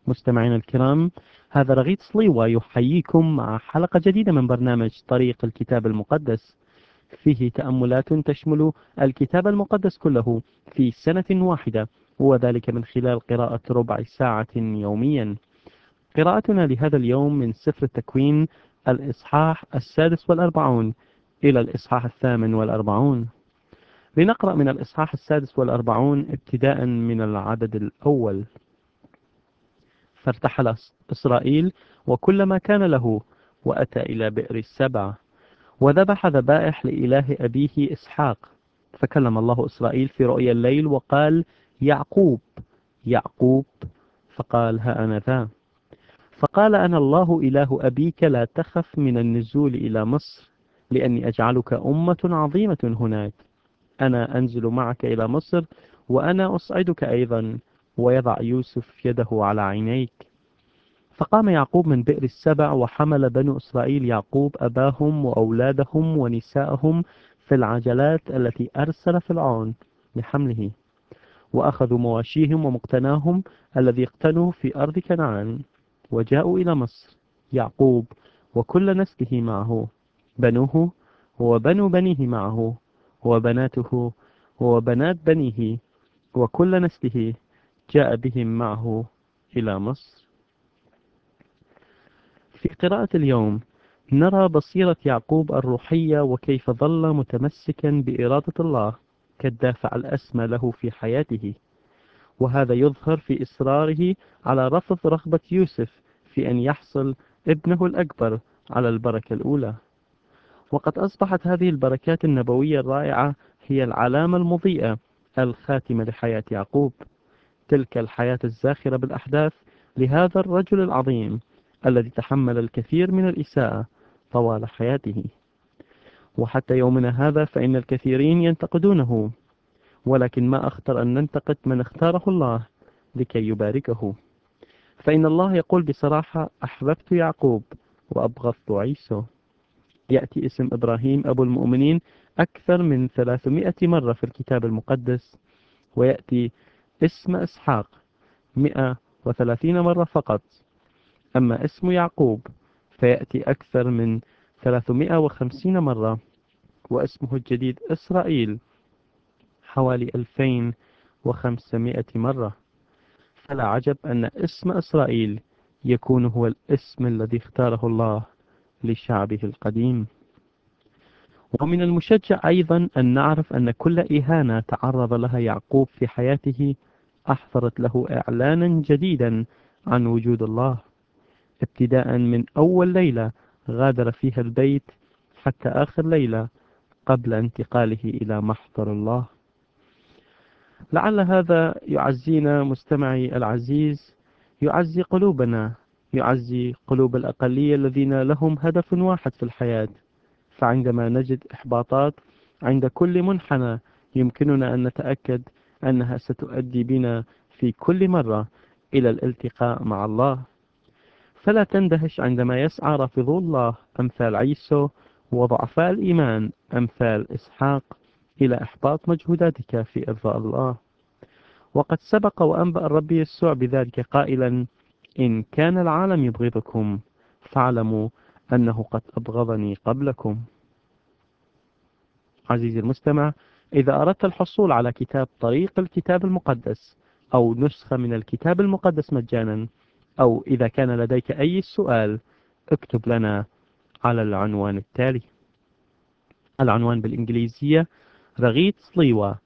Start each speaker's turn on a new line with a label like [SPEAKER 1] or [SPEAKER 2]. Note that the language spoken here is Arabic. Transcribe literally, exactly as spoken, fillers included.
[SPEAKER 1] مستمعينا الكرام، هذا رغيد صليوة يحييكم مع حلقة جديدة من برنامج طريق الكتاب المقدس، فيه تأملات تشمل الكتاب المقدس كله في سنة واحدة، وذلك من خلال قراءة ربع ساعة يوميا. قراءتنا لهذا اليوم من سفر التكوين، الإصحاح السادس والأربعون إلى الإصحاح الثامن والأربعون. لنقرأ من الإصحاح السادس والأربعون ابتداء من العدد الأول. فارتحل إسرائيل وكل ما كان له، وأتى إلى بئر السبع، وذبح ذبائح لإله أبيه إسحاق. فكلم الله إسرائيل في رؤيا الليل وقال: يعقوب، يعقوب. فقال: ها أنا ذا. فقال: أنا الله إله أبيك، لا تخف من النزول إلى مصر، لأني أجعلك أمة عظيمة هناك. أنا أنزل معك إلى مصر، وأنا أصعدك أيضا، ويضع يوسف يده على عينيك. فقام يعقوب من بئر السبع، وحمل بنو إسرائيل يعقوب أباهم وأولادهم ونساءهم في العجلات التي أرسل فرعون لحمله، وأخذوا مواشيهم ومقتناهم الذي اقتنوا في أرض كنعان، وجاءوا إلى مصر، يعقوب وكل نسله معه، بنوه وبنو بنيه معه، وبناته وبنات بنيه، وكل نسله جاء بهم معه إلى مصر. في قراءة اليوم نرى بصيرة يعقوب الروحية، وكيف ظل متمسكا بإرادة الله كالدافع الأسمى له في حياته، وهذا يظهر في إصراره على رفض رغبة يوسف في أن يحصل ابنه الأكبر على البركة الأولى. وقد أصبحت هذه البركات النبوية الرائعة هي العلامة المضيئة الخاتمة لحياة يعقوب، تلك الحياة الزاخرة بالأحداث لهذا الرجل العظيم الذي تحمل الكثير من الإساءة طوال حياته. وحتى يومنا هذا فإن الكثيرين ينتقدونه، ولكن ما أخطر أن ننتقد من اختاره الله لكي يباركه. فإن الله يقول بصراحة: أحببت يعقوب وأبغضت عيسو. يأتي اسم إبراهيم أبو المؤمنين أكثر من ثلاثمائة مرة في الكتاب المقدس، ويأتي اسم إسحاق مئة وثلاثين مرة فقط. أما اسم يعقوب فيأتي أكثر من ثلاثمائة وخمسين مرة، واسمه الجديد إسرائيل حوالي ألفين وخمسمائة مرة. فلا عجب أن اسم إسرائيل يكون هو الاسم الذي اختاره الله لشعبه القديم. ومن المشجع أيضا أن نعرف أن كل إهانة تعرض لها يعقوب في حياته أحضرت له إعلانا جديدا عن وجود الله، ابتداء من أول ليلة غادر فيها البيت حتى آخر ليلة قبل انتقاله إلى محضر الله. لعل هذا يعزينا مستمعي العزيز، يعزي قلوبنا، يعزي قلوب الأقلية الذين لهم هدف واحد في الحياة. فعندما نجد إحباطات عند كل منحنى، يمكننا أن نتأكد أنها ستؤدي بنا في كل مرة إلى الالتقاء مع الله. فلا تندهش عندما يسعى رافضو الله أمثال عيسو وضعفاء الإيمان أمثال إسحاق إلى إحباط مجهوداتك في إرضاء الله. وقد سبق وأنبأ الرب يسوع بذلك قائلا: إن كان العالم يبغضكم فاعلموا أنه قد أبغضني قبلكم. عزيزي المستمع، إذا أردت الحصول على كتاب طريق الكتاب المقدس أو نسخة من الكتاب المقدس مجانا، أو إذا كان لديك أي سؤال، اكتب لنا على العنوان التالي. العنوان بالإنجليزية: رغيد صليوة،